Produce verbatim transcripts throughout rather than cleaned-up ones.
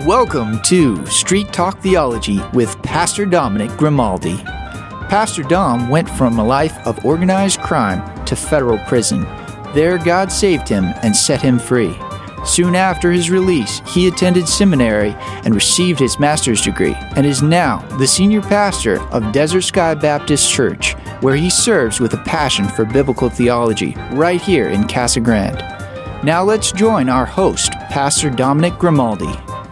Welcome to Street Talk Theology with Pastor Dominic Grimaldi. Pastor Dom went from a life of organized crime to federal prison. There, God saved him and set him free. Soon after his release, he attended seminary and received his master's degree and is now the senior pastor of Desert Sky Baptist Church, where he serves with a passion for biblical theology right here in Casa Grande. Now let's join our host, Pastor Dominic Grimaldi.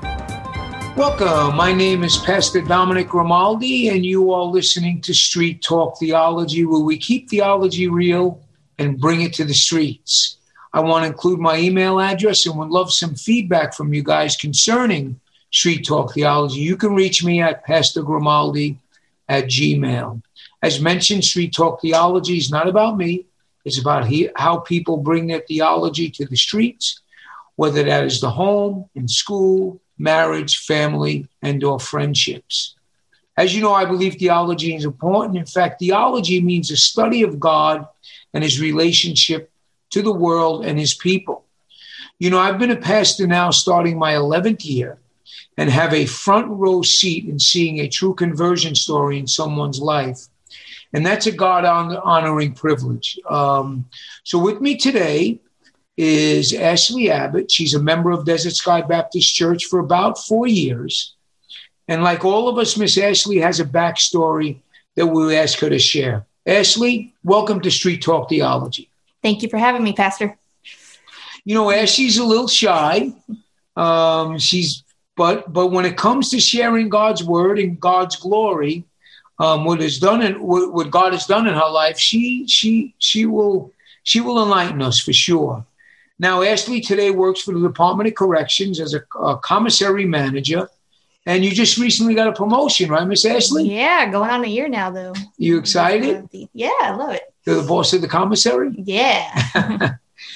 Welcome. My name is Pastor Dominic Grimaldi, and you are listening to Street Talk Theology, where we keep theology real and bring it to the streets. I want to include my email address and would love some feedback from you guys concerning Street Talk Theology. You can reach me at Pastor Grimaldi at Gmail. As mentioned, Street Talk Theology is not about me. It's about he, how people bring their theology to the streets, whether that is the home, in school, marriage, family, and or friendships. As you know, I believe theology is important. In fact, theology means a study of God and his relationship to the world and his people. You know, I've been a pastor now starting my eleventh year and have a front row seat in seeing a true conversion story in someone's life. And that's a God-honoring privilege. Um, so with me today is Ashley Abbott. She's a member of Desert Sky Baptist Church for about four years. And like all of us, Miss Ashley has a backstory that we'll ask her to share. Ashley, welcome to Street Talk Theology. Thank you for having me, Pastor. You know, Ashley's a little shy. Um, she's, but but when it comes to sharing God's word and God's glory, um, what is done in what, what God has done in her life, she she she will she will enlighten us for sure. Now, Ashley today works for the Department of Corrections as a, a commissary manager, and you just recently got a promotion, right, Miss Ashley? Yeah, going on a year now, though. You excited? Yeah, I love it. You're the boss of the commissary? Yeah.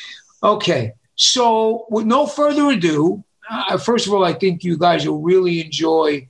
Okay, so with no further ado, uh, first of all, I think you guys will really enjoy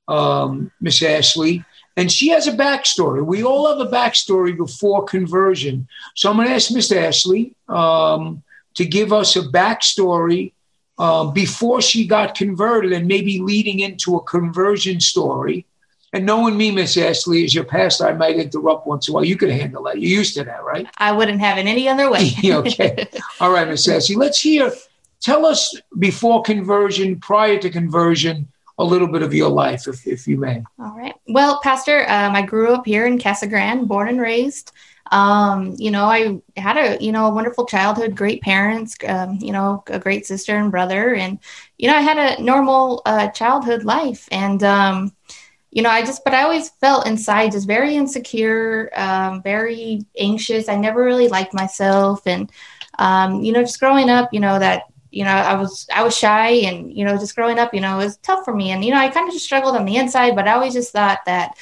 um, Miss Ashley. And she has a backstory. We all have a backstory before conversion. So I'm going to ask Miss Ashley um, to give us a backstory uh, before she got converted and maybe leading into a conversion story. And knowing me, Miss Ashley, as your pastor, I might interrupt once in a while. You could handle that. You're used to that, right? I wouldn't have it any other way. Okay. All right, Miss Ashley. Let's hear, tell us before conversion, prior to conversion, a little bit of your life, if, if you may. All right. Well, Pastor, um, I grew up here in Casa Grande, born and raised. Um, you know, I had a, you know, a wonderful childhood, great parents, um, you know, a great sister and brother. And, you know, I had a normal uh, childhood life. And, um, you know, I just, but I always felt inside just very insecure, um, very anxious. I never really liked myself. And, um, you know, just growing up, you know, that, you know, I was, I was shy and, you know, just growing up, you know, it was tough for me. And, you know, I kind of just struggled on the inside, but I always just thought that,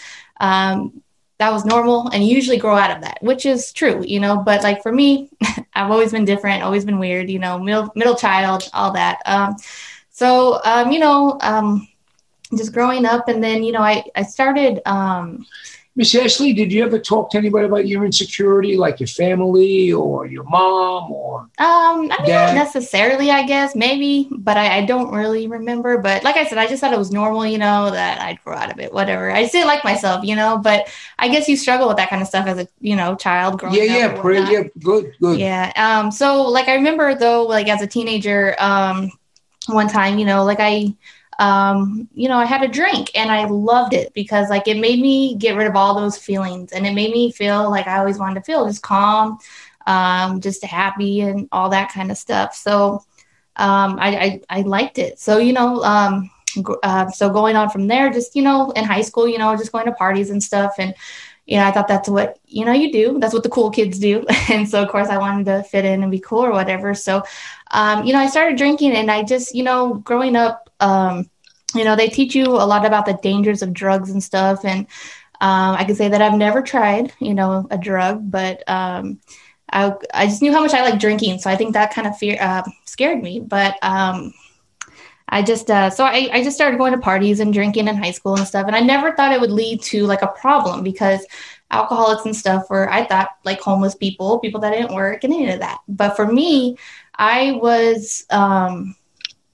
um, that was normal and you usually grow out of that, which is true, you know, but like for me, I've always been different, always been weird, you know, middle, middle child, all that. Um, so, um, you know, um, just growing up and then, you know, I, I started, um, Miss Ashley, did you ever talk to anybody about your insecurity, like your family or your mom or Um, I mean, dad? not necessarily, I guess, maybe, but I, I don't really remember. But like I said, I just thought it was normal, you know, that I'd grow out of it, whatever. I just didn't like myself, you know, but I guess you struggle with that kind of stuff as a, you know, child growing yeah, up. Yeah, pretty, yeah, good, good. Yeah. Um. So, like, I remember, though, like, as a teenager, um, one time, you know, like, I... Um, you know, I had a drink and I loved it because like it made me get rid of all those feelings and it made me feel like I always wanted to feel just calm, um, just happy and all that kind of stuff. So um, I, I, I liked it. So, you know, um, uh, so going on from there, just, you know, in high school, you know, just going to parties and stuff. And, you know, I thought that's what, you know, you do. That's what the cool kids do. And so, of course, I wanted to fit in and be cool or whatever. So, um, you know, I started drinking and I just, you know, growing up, um, you know, they teach you a lot about the dangers of drugs and stuff. And um, I can say that I've never tried, you know, a drug, but um, I, I just knew how much I like drinking. So I think that kind of fear uh, scared me. But um, I just, uh, so I, I just started going to parties and drinking in high school and stuff. And I never thought it would lead to like a problem because alcoholics and stuff were, I thought, like homeless people, people that didn't work and any of that. But for me, I was um,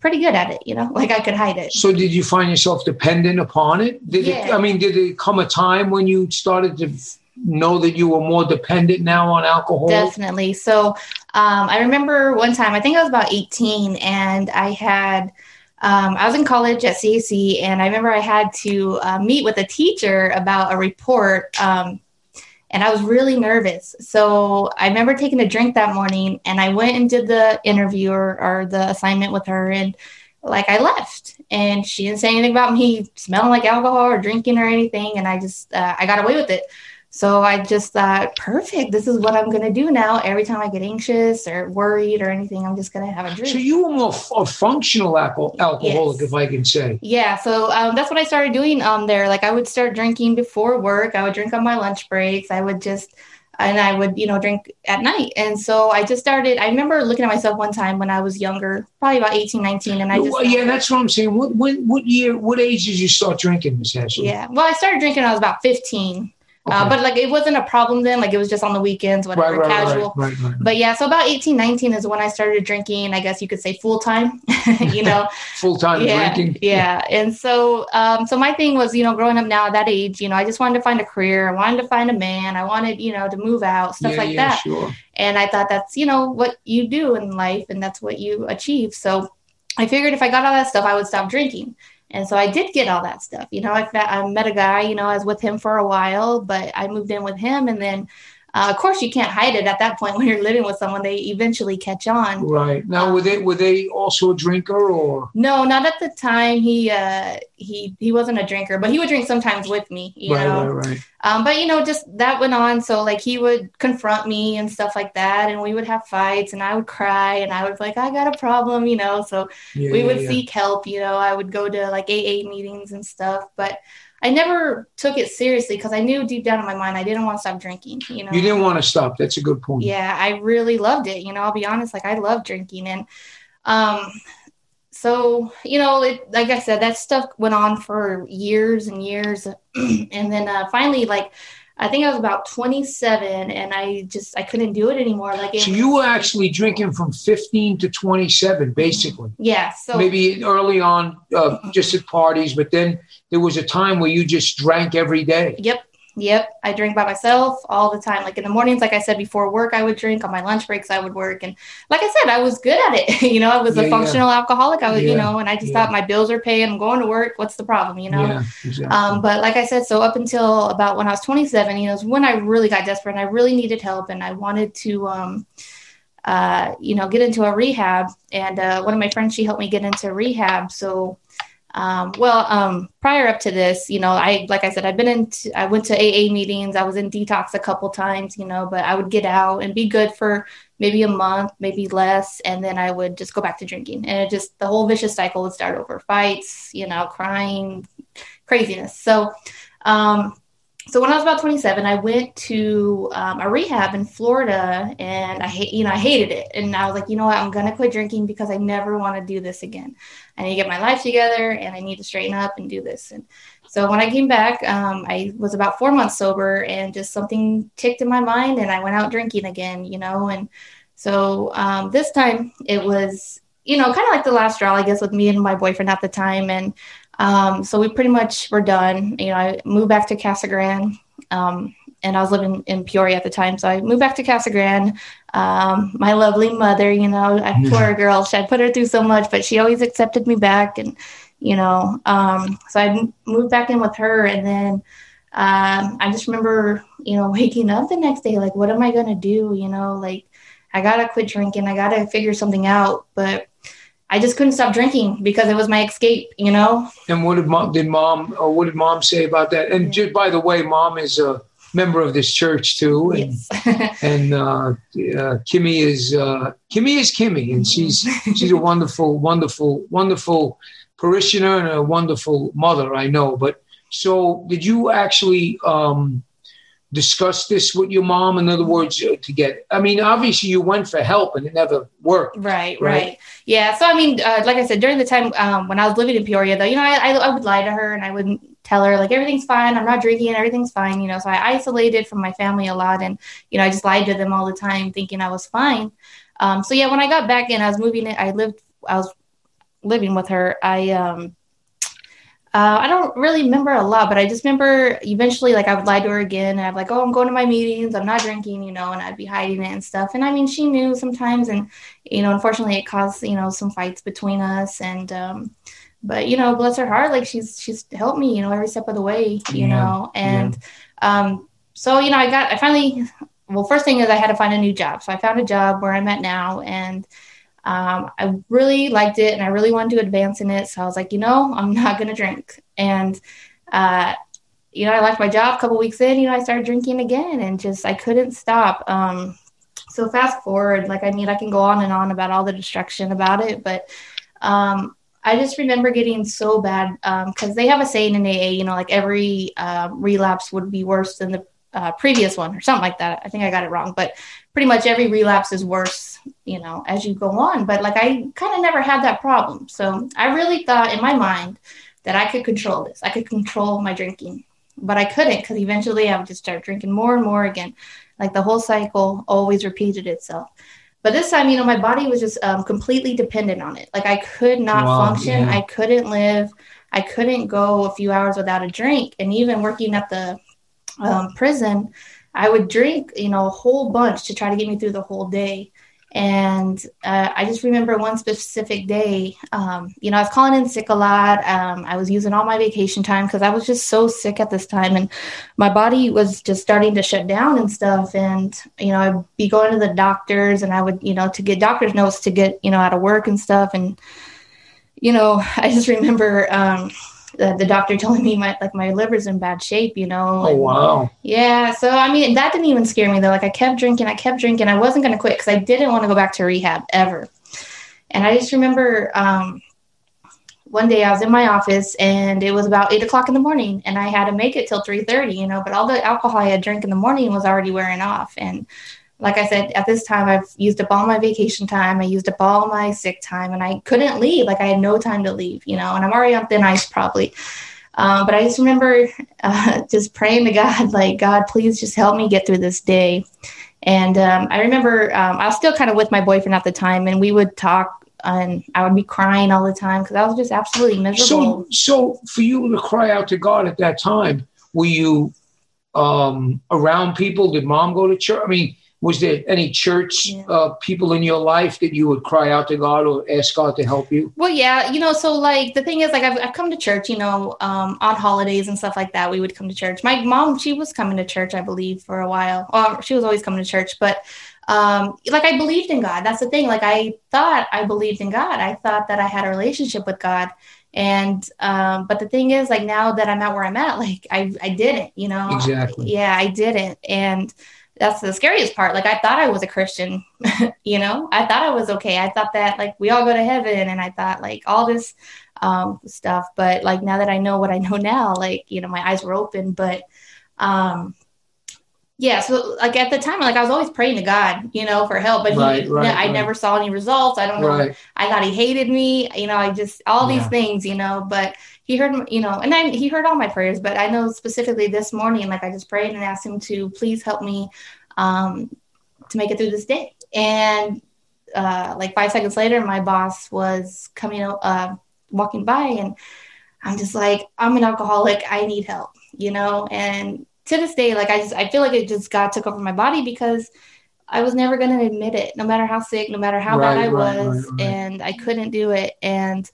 pretty good at it, you know, like I could hide it. So did you find yourself dependent upon it? Did Yeah. it, I mean, did it come a time when you started to know that you were more dependent now on alcohol? Definitely. So um, I remember one time, I think I was about eighteen, and I had, um, I was in college at C A C, and I remember I had to uh, meet with a teacher about a report, um, and I was really nervous. So I remember taking a drink that morning, and I went and did the interview or, or the assignment with her, and like I left, and she didn't say anything about me smelling like alcohol or drinking or anything, and I just, uh, I got away with it. So I just thought, perfect, this is what I'm going to do now. Every time I get anxious or worried or anything, I'm just going to have a drink. So you were more f- a functional alcohol- alcoholic, Yes. if I can say. Yeah, so um, that's what I started doing um, there. Like I would start drinking before work. I would drink on my lunch breaks. I would just, and I would, you know, drink at night. And so I just started, I remember looking at myself one time when I was younger, probably about eighteen, nineteen. And I just, Well, yeah, that's what I'm saying. What, when, what year, what age did you start drinking, Miss Ashley? yeah. Well, I started drinking when I was about fifteen. Okay. Uh, but like it wasn't a problem then, like it was just on the weekends, whatever, right, right, casual. Right, right, right. But yeah, so about eighteen, nineteen is when I started drinking, I guess you could say full time, you know. Full-time yeah, drinking. Yeah. And so um, so my thing was, you know, growing up now at that age, you know, I just wanted to find a career. I wanted to find a man. I wanted, you know, to move out, stuff yeah, like yeah, that. Sure. And I thought that's, you know, what you do in life and that's what you achieve. So I figured if I got all that stuff, I would stop drinking. And so I did get all that stuff. You know, I, I met a guy, you know, I was with him for a while, but I moved in with him. And then, uh, of course, you can't hide it at that point when you're living with someone. They eventually catch on. Right. Now, Um, were they were they also a drinker or? No, not at the time. He uh, he he wasn't a drinker, but he would drink sometimes with me, you right, know. right, right. Um, but, you know, just that went on. So, like, he would confront me and stuff like that. And we would have fights and I would cry and I would be like, I got a problem, you know. So Yeah, we yeah, would yeah. seek help, you know. I would go to, like, A A meetings and stuff. But I never took it seriously because I knew deep down in my mind I didn't want to stop drinking, you know. You didn't want to stop. That's a good point. Yeah, I really loved it. You know, I'll be honest, like, I love drinking. And um, so, you know, it, like I said, that stuff went on for years and years. And then uh, finally, like, I think I was about twenty-seven and I just, I couldn't do it anymore. Like, it, So you were actually drinking from fifteen to twenty-seven, basically. yeah. So Maybe early on, uh, just at parties, but then there was a time where you just drank every day. Yep. Yep. I drink by myself all the time. Like in the mornings, like I said, before work, I would drink. On my lunch breaks, I would work. And like I said, I was good at it. You know, I was Yeah, a functional alcoholic. I was, Yeah, you know, and I just yeah. thought my bills are paid. I'm going to work. What's the problem? You know? Yeah, exactly. Um, but like I said, so up until about when I was twenty-seven, you know, is when I really got desperate and I really needed help and I wanted to, um, uh, you know, get into a rehab. And uh, one of my friends, she helped me get into rehab. So, um, well, um, prior up to this, you know, I, like I said, I've been in, I went to A A meetings. I was in detox a couple times, you know, but I would get out and be good for maybe a month, maybe less. And then I would just go back to drinking and it just, the whole vicious cycle would start over. Fights, you know, crying, craziness. So, um, so when I was about twenty-seven, I went to um, a rehab in Florida and I hate, you know, I hated it. And I was like, you know what, I'm going to quit drinking because I never want to do this again. I need to get my life together and I need to straighten up and do this. And so when I came back, um, I was about four months sober and just something ticked in my mind and I went out drinking again, you know. And so um, this time it was, you know, kind of like the last straw, I guess, with me and my boyfriend at the time. And um, so we pretty much were done. You know, I moved back to Casa Grande, um, and I was living in Peoria at the time. So I moved back to Casa Grande. Um, my lovely mother, you know, I poor girl, she had put her through so much, but she always accepted me back. And, you know, um, so I m- moved back in with her. And then um, I just remember, you know, waking up the next day, like, what am I going to do? You know, like, I got to quit drinking. I got to figure something out. But I just couldn't stop drinking because it was my escape, you know? And what did mom, did mom, or what did mom say about that? And just by the way, mom is a member of this church too. And, Yes. and uh, uh, Kimmy is, uh, Kimmy is Kimmy. And she's, she's a wonderful, wonderful, wonderful parishioner and a wonderful mother, I know. But so did you actually um, discuss this with your mom? In other words, uh, to get, I mean, obviously you went for help and it never worked. Right, right, Right. Yeah. So, I mean, uh, like I said, during the time um, when I was living in Peoria, though, you know, I, I, I would lie to her and I wouldn't tell her, like, everything's fine. I'm not drinking. Everything's fine. You know, so I isolated from my family a lot. And, you know, I just lied to them all the time thinking I was fine. Um, so, yeah, when I got back in, I was moving it. I lived, I was living with her, I, um, uh, I don't really remember a lot, but I just remember eventually, like, I would lie to her again, and I'd be like, oh, I'm going to my meetings, I'm not drinking, you know, and I'd be hiding it and stuff. And I mean, she knew sometimes, and, you know, unfortunately it caused, you know, some fights between us. And, um, but, you know, bless her heart, like, she's, she's helped me, you know, every step of the way, you Yeah. know, and, Yeah. um, so, you know, I got, I finally, well, first thing is I had to find a new job. So I found a job where I'm at now, and um, I really liked it and I really wanted to advance in it. So I was like, you know, I'm not going to drink. And, uh, you know, I left my job a couple weeks in, you know, I started drinking again, and just, I couldn't stop. Um, so fast forward, like, I mean, I can go on and on about all the destruction about it, but, um, I just remember getting so bad, um, cause they have a saying in A A, you know, like every, uh, relapse would be worse than the uh, previous one or something like that. I think I got it wrong, but pretty much every relapse is worse, you know, as you go on. But like, I kind of never had that problem. So I really thought in my mind that I could control this. I could control my drinking, but I couldn't, because eventually I would just start drinking more and more again. Like, the whole cycle always repeated itself. But this time, you know, my body was just um, completely dependent on it. Like, I could not Wow, function. yeah. I couldn't live. I couldn't go a few hours without a drink. And even working at the um, prison, I would drink, you know, a whole bunch to try to get me through the whole day. And uh, I just remember one specific day, um, you know, I was calling in sick a lot. Um, I was using all my vacation time because I was just so sick at this time, and my body was just starting to shut down and stuff. And, you know, I'd be going to the doctors, and I would, you know, to get doctor's notes to get, you know, out of work and stuff. And, you know, I just remember, um, The, the doctor telling me my like my liver's in bad shape, you know. Oh, and, wow. yeah. So, I mean, that didn't even scare me, though. Like, I kept drinking, I kept drinking. I wasn't going to quit because I didn't want to go back to rehab ever. And I just remember um, one day I was in my office, and it was about eight o'clock in the morning, and I had to make it till three thirty, you know, but all the alcohol I had drank in the morning was already wearing off. And like I said, at this time, I've used up all my vacation time. I used up all my sick time, and I couldn't leave. Like, I had no time to leave, you know, and I'm already on thin ice probably. Um, but I just remember uh, just praying to God, like, God, please just help me get through this day. And um, I remember um, I was still kind of with my boyfriend at the time, and we would talk, and I would be crying all the time because I was just absolutely miserable. So, so for you to cry out to God at that time, were you um, around people? Did mom go to church? I mean, was there any church Yeah. uh, people in your life that you would cry out to God or ask God to help you? Well, yeah, you know, so like the thing is, like, I've, I've come to church, you know, um, on holidays and stuff like that. We would come to church. My mom, she was coming to church, I believe, for a while. Or she was always coming to church, but um, like, I believed in God. That's the thing. Like, I thought I believed in God. I thought that I had a relationship with God. And, um, but the thing is, like, now that I'm at where I'm at, like, I, I didn't, you know, Exactly. yeah, I didn't. And that's the scariest part. Like, I thought I was a Christian, you know, I thought I was okay. I thought that, like, we all go to heaven, and I thought, like, all this um, stuff. But, like, now that I know what I know now, like, you know, my eyes were open. But um, yeah, so like at the time, like, I was always praying to God, you know, for help, but he, Right, right, I right. never saw any results. I don't know. Right. I thought he hated me, you know, I just, all Yeah. these things, you know, but he heard, you know, and then he heard all my prayers, but I know specifically this morning, like, I just prayed and asked him to please help me um, to make it through this day. And uh, like five seconds later, my boss was coming, uh, walking by, and I'm just like, I'm an alcoholic. I need help, you know? And to this day, like, I just, I feel like it just, God took over my body because I was never going to admit it, no matter how sick, no matter how Right, bad I right, was. right, right. And I couldn't do it. And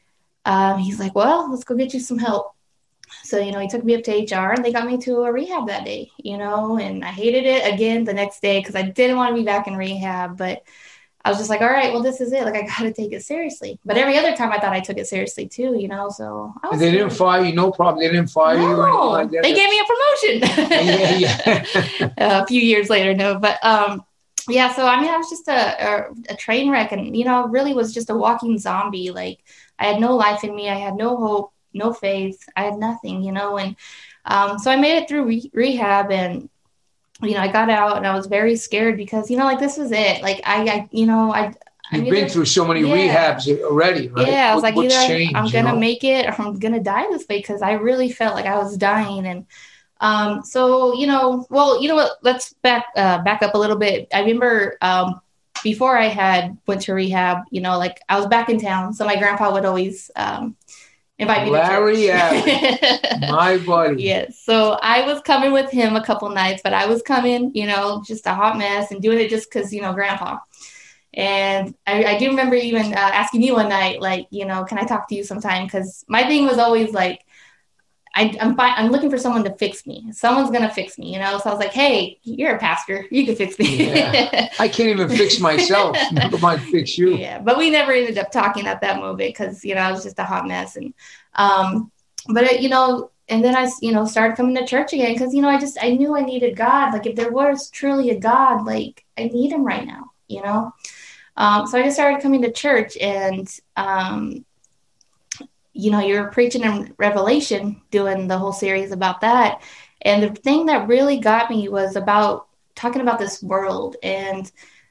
um, he's like, well, let's go get you some help. So, you know, he took me up to H R, and they got me to a rehab that day, you know, and I hated it again the next day because I didn't want to be back in rehab. But I was just like, all right, well, this is it. Like, I got to take it seriously. But every other time I thought I took it seriously too, you know, so. I was And they didn't fire you, no problem. They didn't fire you or anything No, like that? they gave me a promotion. Yeah, yeah. A few years later, no, but um, yeah. So I mean, I was just a, a a train wreck, and you know, really was just a walking zombie. Like, I had no life in me. I had no hope, no faith. I had nothing, you know. And um, so I made it through re- rehab, and you know, I got out, and I was very scared because, you know, like, this was it. Like, I, I you know, I. You've I'm been either- through so many Yeah. rehabs already, right? Yeah, I was What- like, what's either changed, I'm you gonna know? make it or I'm gonna die this way, because I really felt like I was dying. And um, so, you know, well, you know what? Let's back uh, back up a little bit. I remember um, before I had went to rehab, you know, like I was back in town. So my grandpa would always um, invite me Larry to church. Allen, my buddy. Yes. So I was coming with him a couple nights, but I was coming, you know, just a hot mess and doing it just because, you know, grandpa. And I, I do remember even uh, asking you one night, like, you know, can I talk to you sometime? Because my thing was always like, I, I'm fine. I'm looking for someone to fix me. Someone's going to fix me, you know? So I was like, hey, you're a pastor. You can fix me. Yeah. I can't even fix myself. Never mind fix you. Yeah. But we never ended up talking at that moment because, you know, I was just a hot mess. And, um, but, it, you know, and then I, you know, started coming to church again because, you know, I just, I knew I needed God. Like if there was truly a God, like I need him right now, you know? Um, so I just started coming to church and, um, you know, you're preaching in Revelation, doing the whole series about that. And the thing that really got me was about talking about this world. And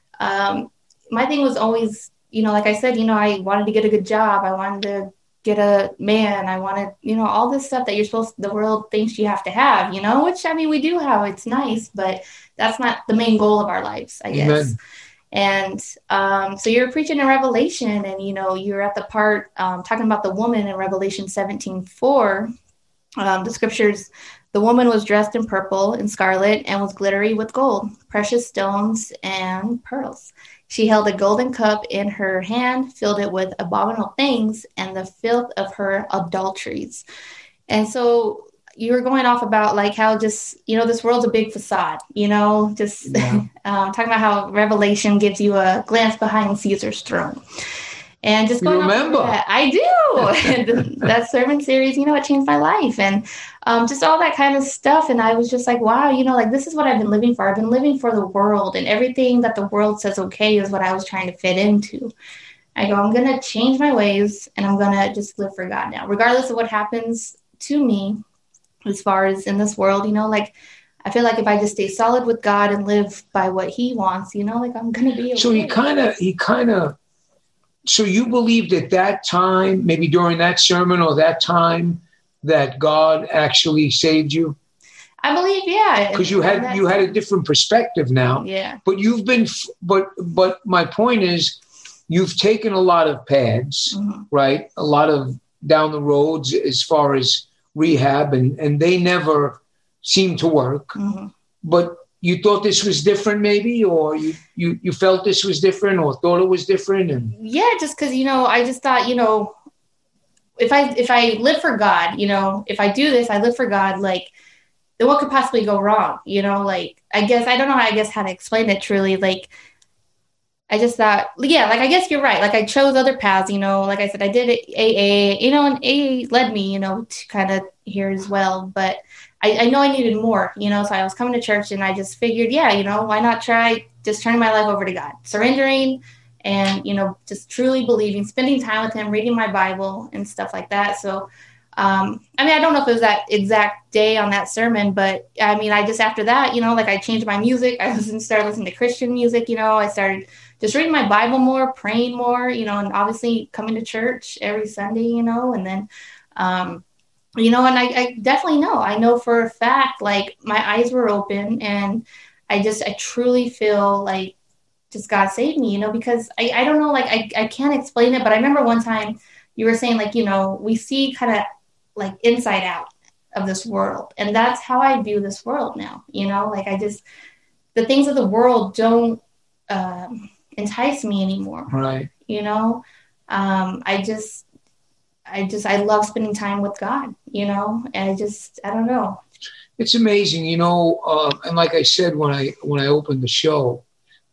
um, my thing was always, you know, like I said, you know, I wanted to get a good job. I wanted to get a man. I wanted, you know, all this stuff that you're supposed to, the world thinks you have to have, you know, which I mean, we do have, it's nice, but that's not the main goal of our lives, I guess. Amen. And um, so you're preaching in Revelation and, you know, you're at the part um, talking about the woman in Revelation seventeen four. Um, the scriptures, the woman was dressed in purple and scarlet and was glittery with gold, precious stones and pearls. She held a golden cup in her hand, filled it with abominable things and the filth of her adulteries. And so you were going off about like how just, you know, this world's a big facade, you know, just yeah. um, talking about how Revelation gives you a glance behind Caesar's throne. And just going you remember off of that, I do. That sermon series, you know, it changed my life and um, just all that kind of stuff. And I was just like, wow, you know, like this is what I've been living for. I've been living for the world and everything that the world says okay is what I was trying to fit into. I go, I'm going to change my ways and I'm going to just live for God now, regardless of what happens to me. As far as in this world, you know, like I feel like if I just stay solid with God and live by what he wants, you know, like I'm going to be okay. So he kind of, he kind of, so you believed at that time, maybe during that sermon or that time that God actually saved you? I believe, yeah. Because you had, you had a different perspective now. Yeah. But you've been, but, but my point is you've taken a lot of paths, mm-hmm. right? A lot of down the roads as far as rehab and, and they never seemed to work, mm-hmm. but you thought this was different maybe, or you, you, you felt this was different or thought it was different. And yeah, just cause you know, I just thought, you know, if I, if I live for God, you know, if I do this, I live for God, like then what could possibly go wrong? You know, like, I guess, I don't know, I guess how to explain it truly. Like, I just thought, yeah, like, I guess you're right. Like I chose other paths, you know, like I said, I did A A, you know, and A A led me, you know, to kind of here as well. But I, I know I needed more, you know, so I was coming to church and I just figured, yeah, you know, why not try just turning my life over to God, surrendering and, you know, just truly believing, spending time with him, reading my Bible and stuff like that. So, um, I mean, I don't know if it was that exact day on that sermon, but I mean, I just, after that, you know, like I changed my music. I was started listening to Christian music, you know, I started just reading my Bible more, praying more, you know, and obviously coming to church every Sunday, you know, and then, um, you know, and I, I definitely know, I know for a fact, like my eyes were open and I just, I truly feel like just God saved me, you know, because I, I don't know, like, I, I can't explain it, but I remember one time you were saying like, you know, we see kind of like inside out of this world. And that's how I view this world now, you know, like I just, the things of the world don't, um, entice me anymore. Right. You know, um, I just, I just, I love spending time with God, you know, and I just, I don't know. It's amazing, you know, uh, and like I said, when I, when I opened the show,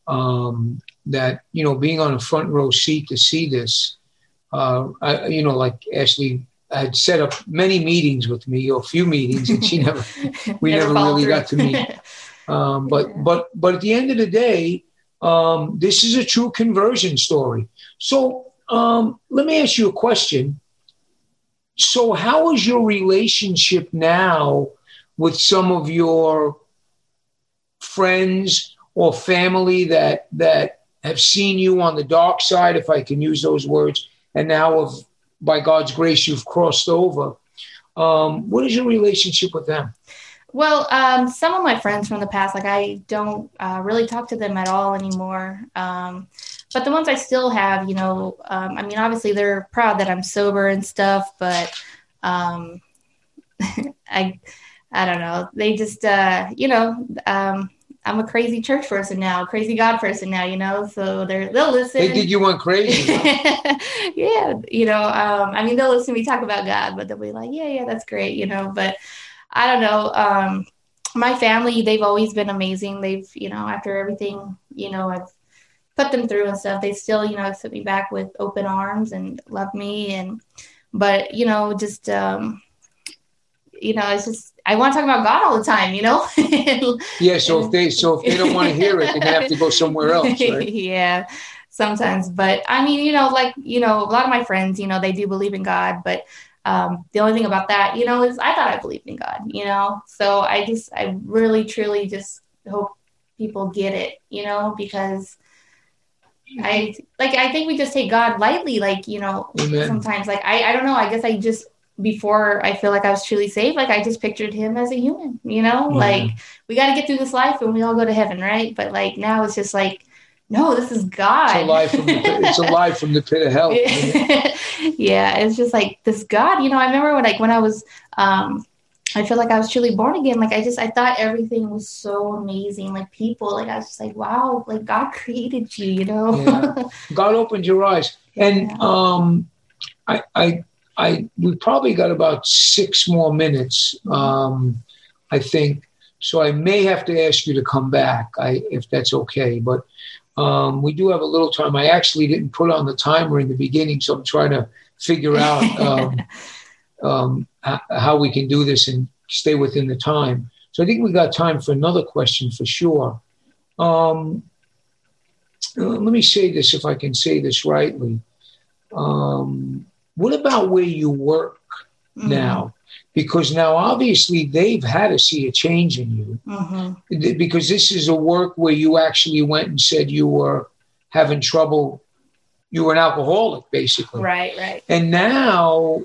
um, that, you know, being on a front row seat to see this, uh, I, you know, like Ashley had set up many meetings with me, or a few meetings, and she never, we never, never really through. got to meet. Um, but, yeah. but, but at the end of the day, um, this is a true conversion story. So um, let me ask you a question. So how is your relationship now with some of your friends or family that that have seen you on the dark side, if I can use those words, and now have, by God's grace, you've crossed over? Um, what is your relationship with them? Well, um, some of my friends from the past, like I don't uh, really talk to them at all anymore. Um, but the ones I still have, you know, um, I mean, obviously they're proud that I'm sober and stuff, but um, I, I don't know. They just, uh, you know, um, I'm a crazy church person now, crazy God person now, you know, so they're, they'll listen. They think you went crazy. Huh? Yeah. You know, um, I mean, they'll listen to me talk about God, but they'll be like, yeah, yeah, that's great. You know, but I don't know. Um, my family, they've always been amazing. They've, you know, after everything, you know, I've put them through and stuff, they still, you know, accept me back with open arms and love me. And, but, you know, just, um, you know, it's just, I want to talk about God all the time, you know? Yeah. So if they, so if they don't want to hear it, they have to go somewhere else, right? Yeah, sometimes. But I mean, you know, like, you know, a lot of my friends, you know, they do believe in God, but Um, the only thing about that, you know, is I thought I believed in God, you know, so I just, I really, truly just hope people get it, you know, because I, like, I think we just take God lightly, like, you know, Amen. Sometimes, like, I, I don't know, I guess I just, before I feel like I was truly saved, like, I just pictured him as a human, you know, yeah. Like, we got to get through this life and we all go to heaven, right? But, like, now it's just like, no, this is God. It's alive from the pit, it's alive from the pit of hell. Yeah, it's just like this God. You know, I remember when like when I was, um, I feel like I was truly born again. Like I just, I thought everything was so amazing. Like people, like I was just like, wow, like God created you. You know, yeah. God opened your eyes, and yeah. um, I, I, I, we probably got about six more minutes. Um, I think so. I may have to ask you to come back, I if that's okay, but. Um, we do have a little time. I actually didn't put on the timer in the beginning, so I'm trying to figure out um, um, h- how we can do this and stay within the time. So I think we got time for another question for sure. Um, uh, let me say this, if I can say this rightly. Um, what about where you work mm-hmm. now? Because now, obviously, they've had to see a change in you mm-hmm. because this is a work where you actually went and said you were having trouble. You were an alcoholic, basically. Right, right. And now,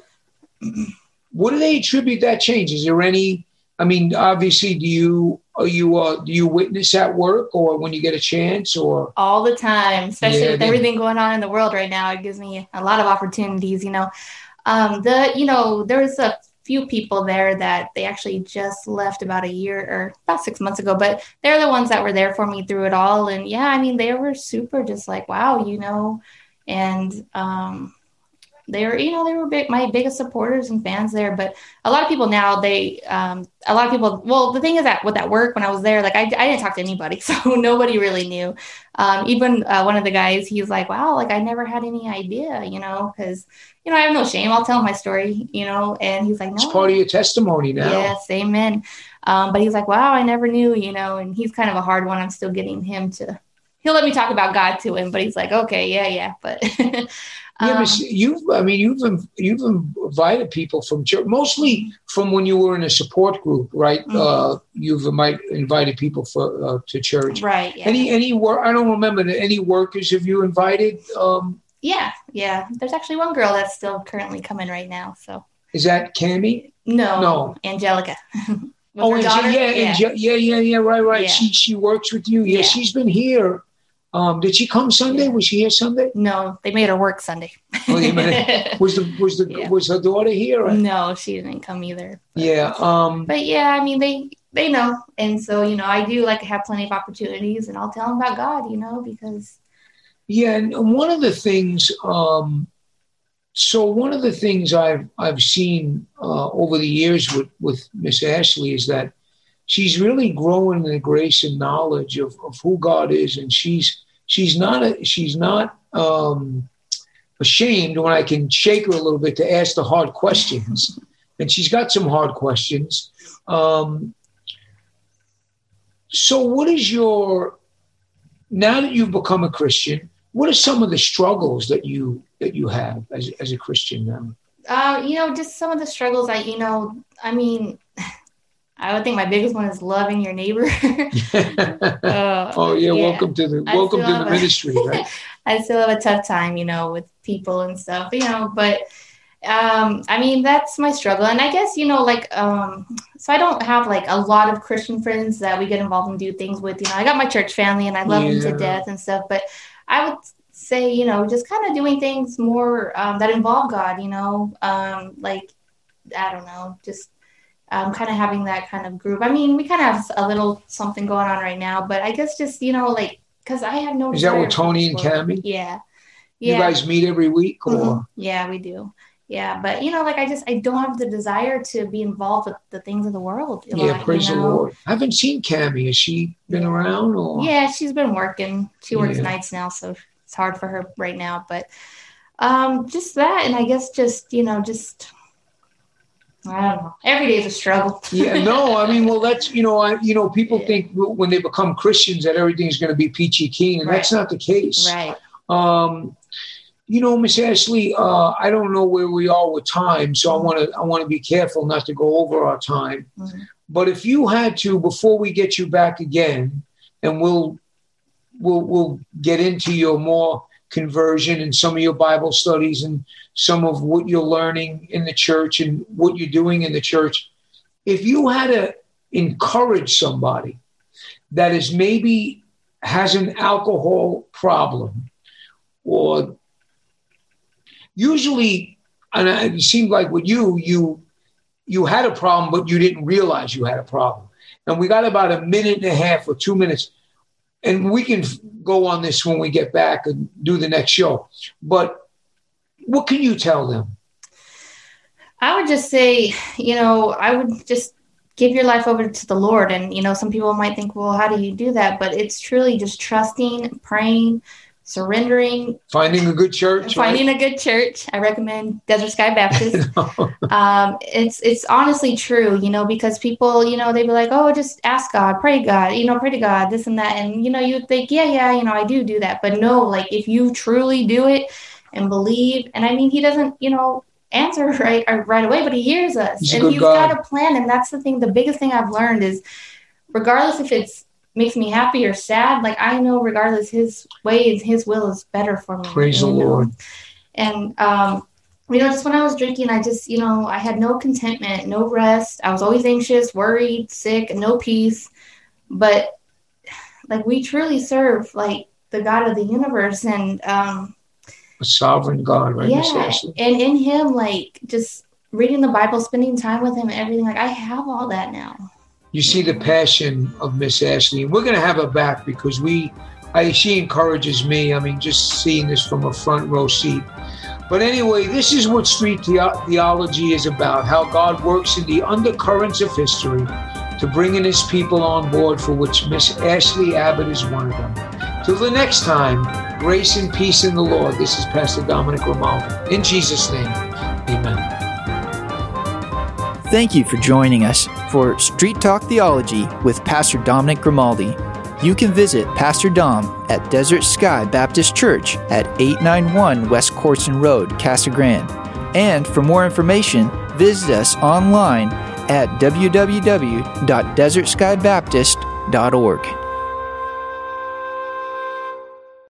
what do they attribute that change? Is there any, I mean, obviously, do you, are you, uh, do you witness at work or when you get a chance or? All the time, especially yeah, with they, everything going on in the world right now. It gives me a lot of opportunities, you know. Um, the, you know, there's a few people there that they actually just left about a year or about six months ago, but they're the ones that were there for me through it all. And yeah, I mean, they were super just like, wow, you know, and um, they were, you know, they were big, my biggest supporters and fans there. But a lot of people now, they, um, a lot of people, well, the thing is that with that work, when I was there, like I, I didn't talk to anybody, so nobody really knew. Um, even uh, one of the guys, he was like, wow, like I never had any idea, you know, because you know, I have no shame. I'll tell my story, you know, and he's like, no. It's part of your testimony now. Yes, amen. Um, but he's like, wow, I never knew, you know, and he's kind of a hard one. I'm still getting him to, he'll let me talk about God to him, but he's like, okay, yeah, yeah. But, um, yeah, but you've, I mean, you've, you've invited people from church, mostly from when you were in a support group, right? Mm-hmm. Uh, you've invited people for, uh, to church. Right. Yeah. Any, any work, I don't remember, any workers have you invited? Um, Yeah, yeah. There's actually one girl that's still currently coming right now. So is that Cammie? No, no, Angelica. oh, Ange- yeah, yeah. Ange- yeah, yeah, yeah. Right, right. Yeah. She she works with you. Yeah, yeah. She's been here. Um, did she come Sunday? Yeah. Was she here Sunday? No, they made her work Sunday. Oh, they made her, was the was the yeah. was her daughter here? Right? No, she didn't come either. But, yeah. Um. But yeah, I mean they they know, and so you know I do like have plenty of opportunities, and I'll tell them about God, you know, because. Yeah, and one of the things, um, so one of the things I've I've seen uh, over the years with, with Miss Ashley is that she's really growing in the grace and knowledge of, of who God is, and she's she's not a, she's not um, ashamed when I can shake her a little bit to ask the hard questions, and she's got some hard questions. Um, so, what is your now that you've become a Christian? What are some of the struggles that you that you have as as a Christian now? Uh, you know, just some of the struggles. I, you know, I mean, I would think my biggest one is loving your neighbor. uh, oh yeah, yeah, welcome to the I welcome to the a, ministry. Right? I still have a tough time, you know, with people and stuff, you know. But um, I mean, that's my struggle. And I guess, you know, like, um, so I don't have like a lot of Christian friends that we get involved and do things with. You know, I got my church family and I love Yeah. them to death and stuff. But I would say, you know, just kind of doing things more um, that involve God, you know, um, like, I don't know, just um, kind of having that kind of group. I mean, we kind of have a little something going on right now, but I guess just, you know, like, because I have no Is that desire with Tony for and this world. Tammy? Yeah. You Yeah. guys meet every week, or Mhm. Yeah, we do. Yeah, but you know, like I just I don't have the desire to be involved with the things of the world. a yeah, lot, praise you the know? Lord. I haven't seen Cammy. Has she been Yeah. around, or Yeah, she's been working. She works Yeah. nights now, so it's hard for her right now. But um, just that, and I guess just you know, just I don't know. Every day is a struggle. Yeah, no, I mean, well, that's, you know, I, you know, people Yeah. think when they become Christians that everything's going to be peachy keen, and that's Right. not the case. Right. Um, you know, Miss Ashley, uh, I don't know where we are with time, so I want to, I want to be careful not to go over our time. Mm-hmm. But if you had to, before we get you back again, and we'll, we'll, we'll get into your more conversion and some of your Bible studies and some of what you're learning in the church and what you're doing in the church. If you had to encourage somebody that is maybe has an alcohol problem, or usually, and it seemed like with you, you, you had a problem, but you didn't realize you had a problem. And we got about a minute and a half or two minutes. And we can go on this when we get back and do the next show. But what can you tell them? I would just say, you know, I would just give your life over to the Lord. And, you know, some people might think, well, how do you do that? But it's truly just trusting, praying, surrendering. Finding a good church. Finding right? a good church. I recommend Desert Sky Baptist. um, it's it's honestly true, you know, because people, you know, they'd be like, oh, just ask God, pray God, you know, pray to God, this and that. And, you know, you think, yeah, yeah, you know, I do do that. But no, like if you truly do it and believe, and I mean, he doesn't, you know, answer right right away, but he hears us. He's a and good he's God. got a plan. And that's the thing, the biggest thing I've learned is regardless if it's makes me happy or sad, like I know regardless his way, his will is better for me. Praise the you know? Lord. And, um, you know, just when I was drinking, I just, you know, I had no contentment, no rest. I was always anxious, worried, sick, no peace. But like we truly serve like the God of the universe, and um, A sovereign God, right, Miss yeah, Ashley? and in him, like just reading the Bible, spending time with him, and everything. Like I have all that now. You see the passion of Miss Ashley. And we're going to have her back because we, I, she encourages me. I mean, just seeing this from a front row seat. But anyway, this is what street the- theology is about, how God works in the undercurrents of history to bring in his people on board, for which Miss Ashley Abbott is one of them. Till the next time, grace and peace in the Lord. This is Pastor Dominic Grimaldi. In Jesus' name, amen. Thank you for joining us for Street Talk Theology with Pastor Dominic Grimaldi. You can visit Pastor Dom at Desert Sky Baptist Church at eight ninety-one West Corson Road, Casa Grande. And for more information, visit us online at w w w dot desert sky baptist dot org.